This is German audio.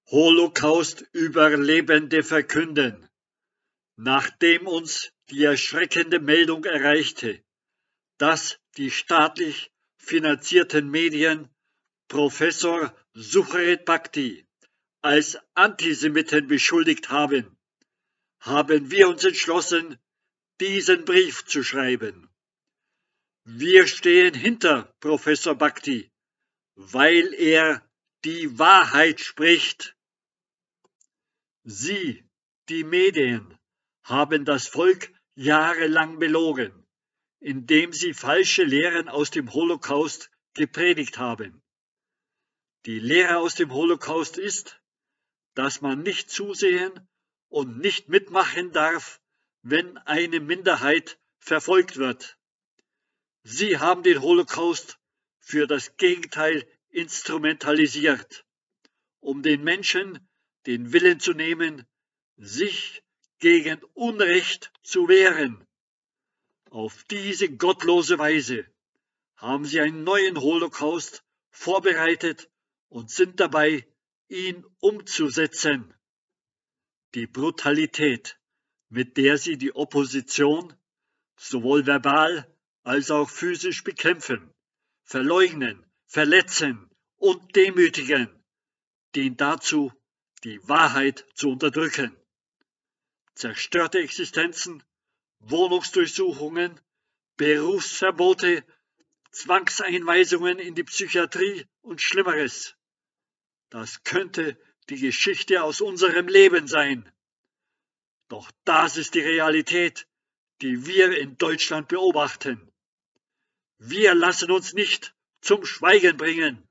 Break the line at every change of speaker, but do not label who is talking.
Holocaust-Überlebende verkünden, nachdem uns die erschreckende Meldung erreichte, dass die staatlich finanzierten Medien Professor Sucharit Bhakti als Antisemiten beschuldigt haben, haben wir uns entschlossen, diesen Brief zu schreiben. Wir stehen hinter Professor Bhakti, weil er die Wahrheit spricht. Sie, die Medien, haben das Volk jahrelang belogen, indem sie falsche Lehren aus dem Holocaust gepredigt haben. Die Lehre aus dem Holocaust ist, dass man nicht zusehen und nicht mitmachen darf, wenn eine Minderheit verfolgt wird. Sie haben den Holocaust für das Gegenteil instrumentalisiert, um den Menschen den Willen zu nehmen, sich gegen Unrecht zu wehren. Auf diese gottlose Weise haben sie einen neuen Holocaust vorbereitet und sind dabei, ihn umzusetzen. Die Brutalität, mit der sie die Opposition sowohl verbal als auch physisch bekämpfen, verleugnen, verletzen und demütigen, dient dazu, die Wahrheit zu unterdrücken. Zerstörte Existenzen, Wohnungsdurchsuchungen, Berufsverbote, Zwangseinweisungen in die Psychiatrie und Schlimmeres. Das könnte die Geschichte aus unserem Leben sein. Doch das ist die Realität, die wir in Deutschland beobachten. Wir lassen uns nicht zum Schweigen bringen.